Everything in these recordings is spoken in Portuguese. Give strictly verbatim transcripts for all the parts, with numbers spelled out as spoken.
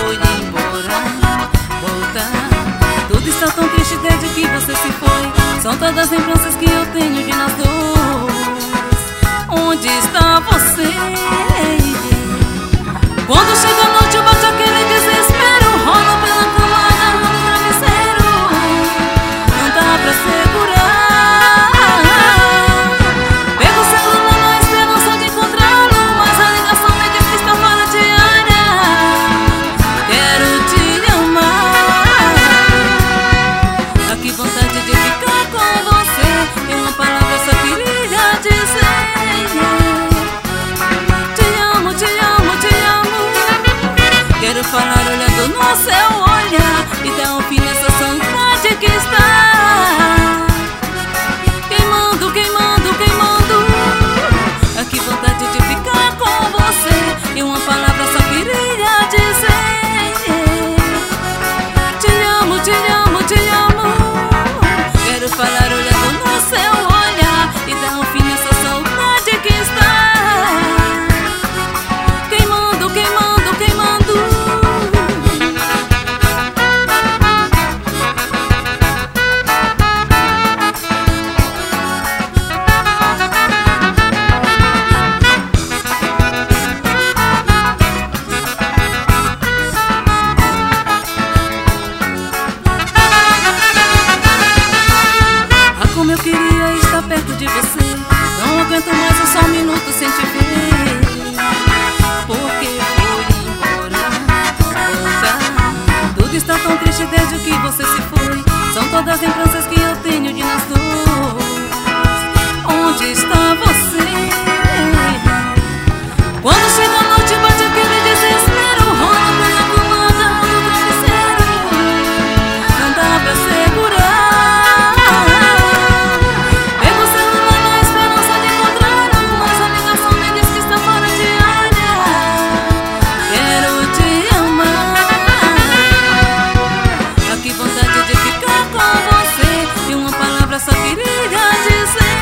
foi embora, voltar. Tudo está tão triste desde que você se foi. São todas as lembranças que eu tenho de nós dois. Onde está você? Quando chega a noite bate aquele desespero, rola pela cama, agarrando o travesseiro. Não dá pra segurar. Pego o celular na esperança de encontrá-lo, mas a ligação me diz que está fora de área. Quero te amar. Ah, que vontade de ficar com você. Em uma palavra só queria dizer: quero falar olhando no seu olhar e dar um fim nessa saudade que está queimando, queimando, queimando. Ah, que vontade de ficar com você. E uma palavra só queria dizer: te amo, te amo, te amo. Quero falar olhando no seu olhar e dar um fim nessa saudade que está queimando, queimando, queimando. Eu queria estar perto de você. Não aguento mais um só um minuto sem te ver. Porque foi embora, voltar. Tudo está tão triste desde que você se foi. São todas as lembranças que eu tenho de nós dois. Onde está você? Quando chega a noite bate aquele desespero, rola pela comanda do travesseiro. Não dá pra segurar. Só queria dizer: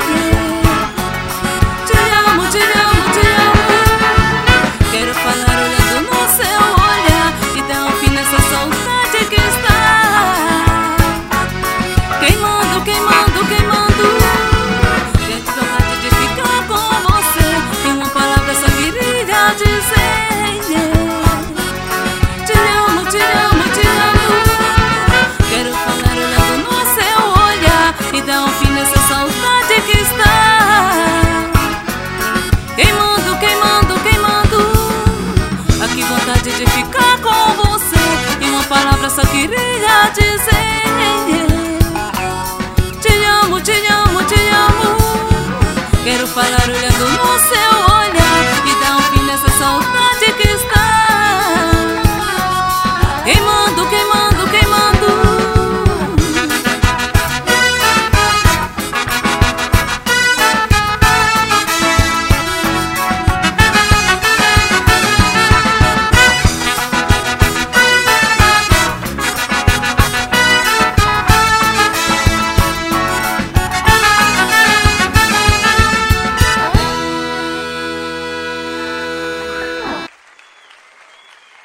te amo, te amo, te amo. Quero falar olhando no seu olhar e dar um fim nessa saudade que está queimando, queimando, queimando. Quero vontade de ficar com você. E uma palavra só queria dizer: te amo, te amo, te amo. Quero falar olhando no seu olhar e dá um fim nessa saudade que está queimando, queimando, queimando. Ah, que vontade de ficar com você. E uma palavra só queria dizer: te amo, te amo, te amo. Quero falar olhando no seu olhar e dar um fim nessa saudade que está